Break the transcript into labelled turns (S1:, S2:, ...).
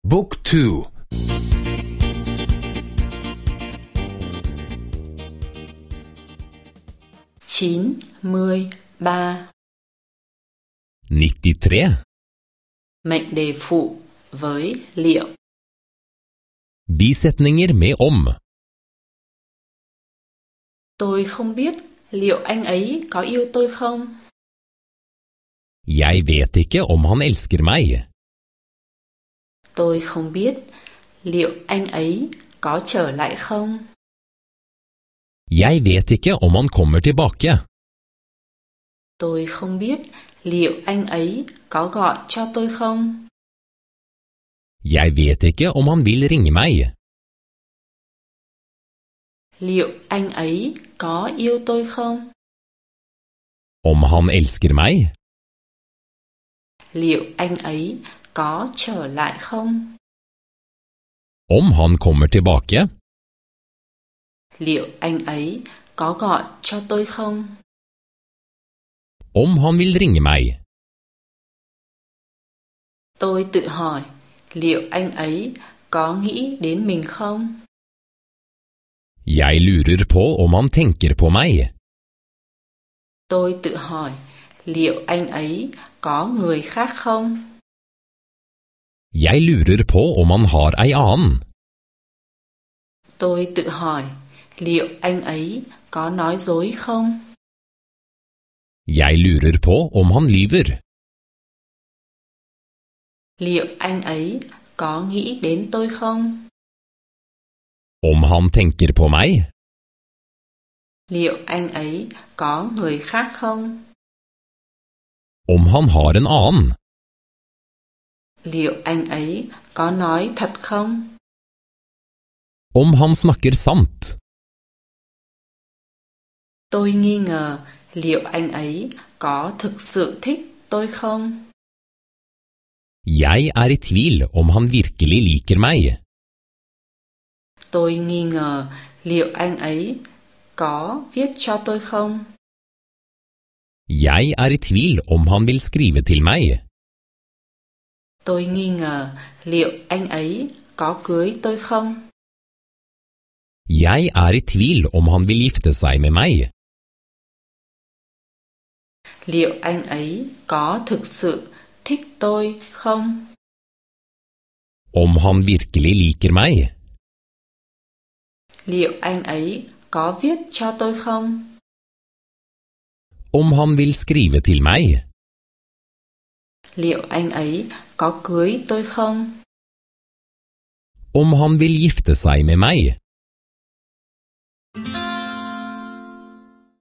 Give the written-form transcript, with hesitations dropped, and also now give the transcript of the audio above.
S1: Book 2.
S2: 93.
S3: 93.
S2: Mệnh đề phụ với liệu.
S3: Bisetninger med om.
S2: Tôi không biết liệu anh ấy có yêu tôi không?
S3: Jeg vet ikke om han elsker meg.
S2: Tôi không biết liệu anh ấy có trở lại không?
S3: Jeg vet ikke om han kommer tilbake.
S2: Tôi không biết liệu anh ấy có gọi cho tôi không?
S3: Jeg vet ikke om han vil ringe meg.
S2: Liệu anh ấy có yêu tôi không?
S3: Om han elsker meg.
S2: Liệu anh ấy có trở lại không?
S3: Om han kommer tilbake.
S2: Liệu anh ấy có gọi cho tôi không?
S3: Om han vil ringe meg.
S2: Tôi tự hỏi liệu anh ấy có nghĩ đến mình không?
S3: Jeg lurer på om han tenker på meg.
S2: Tôi tự hỏi liệu anh ấy có người khác không?
S3: Jeg lurer på om han har ei annen.
S2: Tôi tự hỏi liệu anh ấy có nói dối không?
S3: Jeg lurer på om han lyver.
S2: Liệu anh ấy có nghĩ đến tôi không?
S3: Om han tenker på meg.
S2: Liệu anh ấy có người khác không?
S3: Om han har en annen.
S2: Liệu anh ấy có nói thật không?
S3: Om han snakker sant.
S2: Tôi nghi ngờ liệu anh ấy có thực sự thích tôi không?
S3: Jeg i tvil om han virkelig liker meg.
S2: Tôi nghi ngờ liệu anh ấy có viết cho tôi không?
S3: Jeg i tvil om han vil skrive til meg.
S2: Tôi nghi ngờ liệu anh ấy có cưới tôi không?
S3: Jeg i tvil om han vil gifte seg med meg.
S2: Liệu anh ấy có thực sự thích tôi không?
S3: Om han virkelig liker meg.
S2: Liệu anh ấy có viết cho tôi không?
S3: Om han vil skrive til meg.
S2: Liệu anh ấy có cưới tôi không?
S3: Om han vil gifte seg med meg.